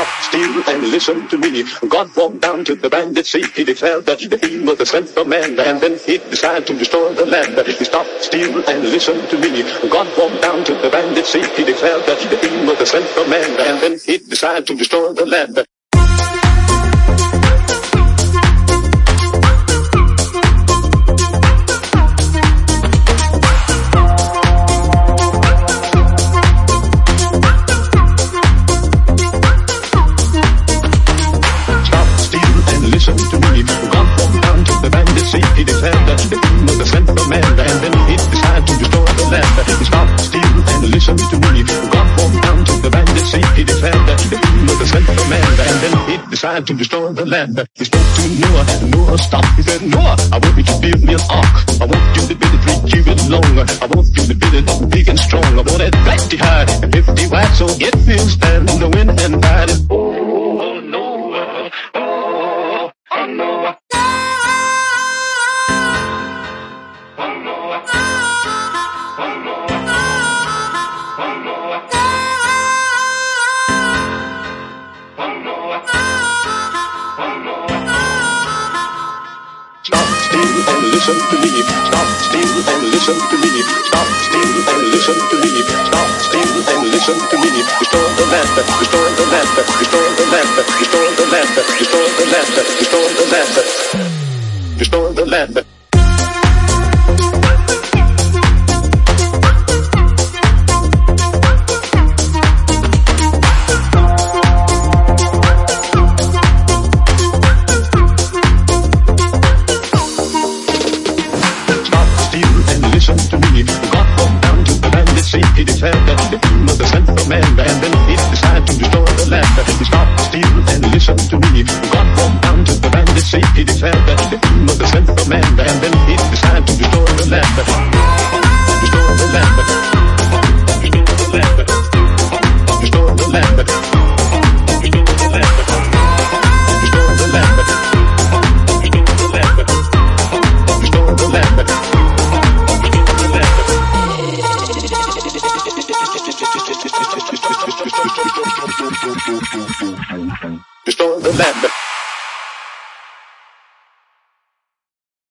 Stop, steal, and listen to me. God walked down to the bandit sea. He declared that he was the Son of Man, and then he decided to destroy the land. Stop, steal, and listen to me. God walked down to the bandit sea. He declared that he was the Son of Man, and then he decided to destroy the land. Listen to me. God walked down to the bandit sea. He declared that the king was the Son of Man, and then he decided to destroy the land. Stop, steal, and listen to me. God walked down to the bandit sea. He declared that the king was the Son of Man, and then he decided to destroy the land. He spoke to Noah, and Noah stopped. He said, Noah, I want you to build me an ark. I want you to build it 3 cubits long. I want you to build it big and strong. I want it 50 high and 50 wide, so get me stand in the wind and ride it. Oh, Noah, oh, Noah. Stop, steal, and listen to me. Stop, steal, and listen to me. Stop, steal, and listen to me. Stop, steal, and listen to me. Restore the land, restore the land, restore the land, restore the land, restore the land, restore the land, restore the land.